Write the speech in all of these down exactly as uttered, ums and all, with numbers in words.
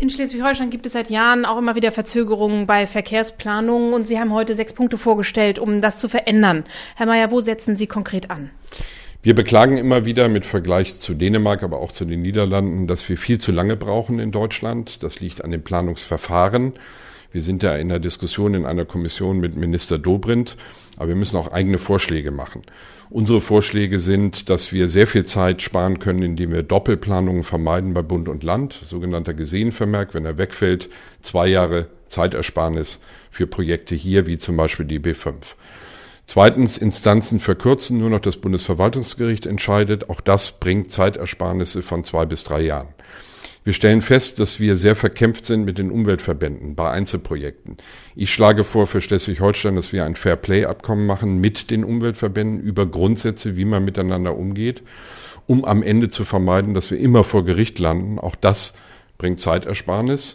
In Schleswig-Holstein gibt es seit Jahren auch immer wieder Verzögerungen bei Verkehrsplanungen und Sie haben heute sechs Punkte vorgestellt, um das zu verändern. Herr Mayer, wo setzen Sie konkret an? Wir beklagen immer wieder mit Vergleich zu Dänemark, aber auch zu den Niederlanden, dass wir viel zu lange brauchen in Deutschland. Das liegt an den Planungsverfahren. Wir sind ja in der Diskussion in einer Kommission mit Minister Dobrindt, aber wir müssen auch eigene Vorschläge machen. Unsere Vorschläge sind, dass wir sehr viel Zeit sparen können, indem wir Doppelplanungen vermeiden bei Bund und Land, sogenannter Gesehenvermerk, wenn er wegfällt, zwei Jahre Zeitersparnis für Projekte hier, wie zum Beispiel die B fünf. Zweitens, Instanzen verkürzen, nur noch das Bundesverwaltungsgericht entscheidet. Auch das bringt Zeitersparnisse von zwei bis drei Jahren. Wir stellen fest, dass wir sehr verkämpft sind mit den Umweltverbänden bei Einzelprojekten. Ich schlage vor für Schleswig-Holstein, dass wir ein Fair-Play-Abkommen machen mit den Umweltverbänden über Grundsätze, wie man miteinander umgeht, um am Ende zu vermeiden, dass wir immer vor Gericht landen. Auch das bringt Zeitersparnis.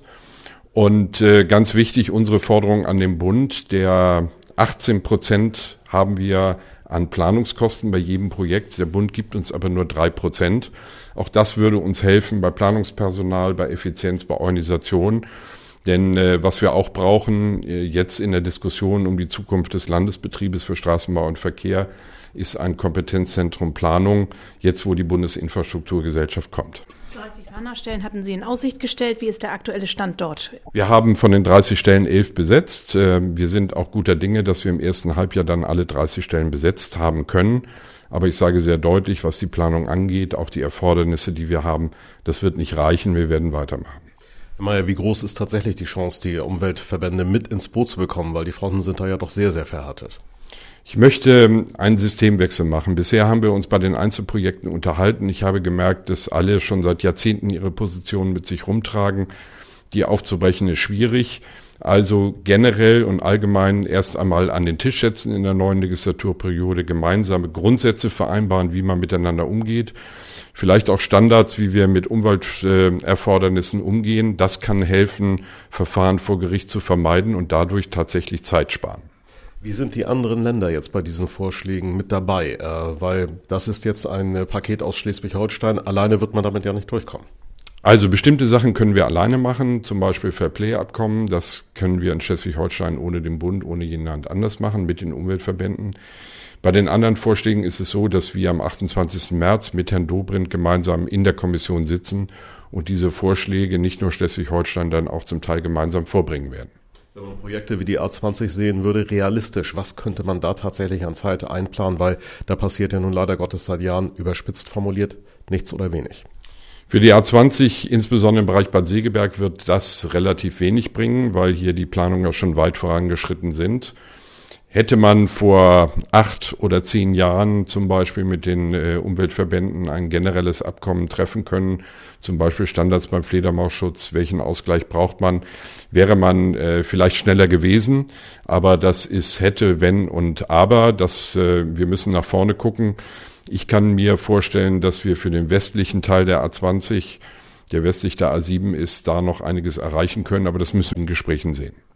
Und äh, ganz wichtig, unsere Forderung an den Bund, der achtzehn Prozent haben wir an Planungskosten bei jedem Projekt. Der Bund gibt uns aber nur drei Prozent. Auch das würde uns helfen bei Planungspersonal, bei Effizienz, bei Organisation. Denn äh, was wir auch brauchen äh, jetzt in der Diskussion um die Zukunft des Landesbetriebes für Straßenbau und Verkehr ist ein Kompetenzzentrum Planung, jetzt wo die Bundesinfrastrukturgesellschaft kommt. dreißig Planerstellen hatten Sie in Aussicht gestellt. Wie ist der aktuelle Stand dort? Wir haben von den dreißig Stellen elf besetzt. Wir sind auch guter Dinge, dass wir im ersten Halbjahr dann alle dreißig Stellen besetzt haben können. Aber ich sage sehr deutlich, was die Planung angeht, auch die Erfordernisse, die wir haben, das wird nicht reichen. Wir werden weitermachen. Herr Mayer, wie groß ist tatsächlich die Chance, die Umweltverbände mit ins Boot zu bekommen? Weil die Fronten sind da ja doch sehr, sehr verhärtet. Ich möchte einen Systemwechsel machen. Bisher haben wir uns bei den Einzelprojekten unterhalten. Ich habe gemerkt, dass alle schon seit Jahrzehnten ihre Positionen mit sich rumtragen. Die aufzubrechen ist schwierig. Also generell und allgemein erst einmal an den Tisch setzen in der neuen Legislaturperiode, gemeinsame Grundsätze vereinbaren, wie man miteinander umgeht. Vielleicht auch Standards, wie wir mit Umwelterfordernissen umgehen. Das kann helfen, Verfahren vor Gericht zu vermeiden und dadurch tatsächlich Zeit sparen. Wie sind die anderen Länder jetzt bei diesen Vorschlägen mit dabei? Äh, weil das ist jetzt ein Paket aus Schleswig-Holstein. Alleine wird man damit ja nicht durchkommen. Also bestimmte Sachen können wir alleine machen, zum Beispiel Fair-Play-Abkommen. Das können wir in Schleswig-Holstein ohne den Bund, ohne jeden Land anders machen, mit den Umweltverbänden. Bei den anderen Vorschlägen ist es so, dass wir am achtundzwanzigsten März mit Herrn Dobrindt gemeinsam in der Kommission sitzen und diese Vorschläge nicht nur Schleswig-Holstein dann auch zum Teil gemeinsam vorbringen werden. Wenn man Projekte wie die A zwanzig sehen würde, realistisch, was könnte man da tatsächlich an Zeit einplanen? Weil da passiert ja nun leider Gottes seit Jahren, überspitzt formuliert, nichts oder wenig. Für die A zwanzig, insbesondere im Bereich Bad Segeberg, wird das relativ wenig bringen, weil hier die Planungen ja schon weit vorangeschritten sind. Hätte man vor acht oder zehn Jahren zum Beispiel mit den äh, Umweltverbänden ein generelles Abkommen treffen können, zum Beispiel Standards beim Fledermausschutz, welchen Ausgleich braucht man, wäre man äh, vielleicht schneller gewesen. Aber das ist hätte, wenn und aber. Das, äh, wir müssen nach vorne gucken. Ich kann mir vorstellen, dass wir für den westlichen Teil der A zwanzig, der westlich der A sieben ist, da noch einiges erreichen können. Aber das müssen wir in Gesprächen sehen.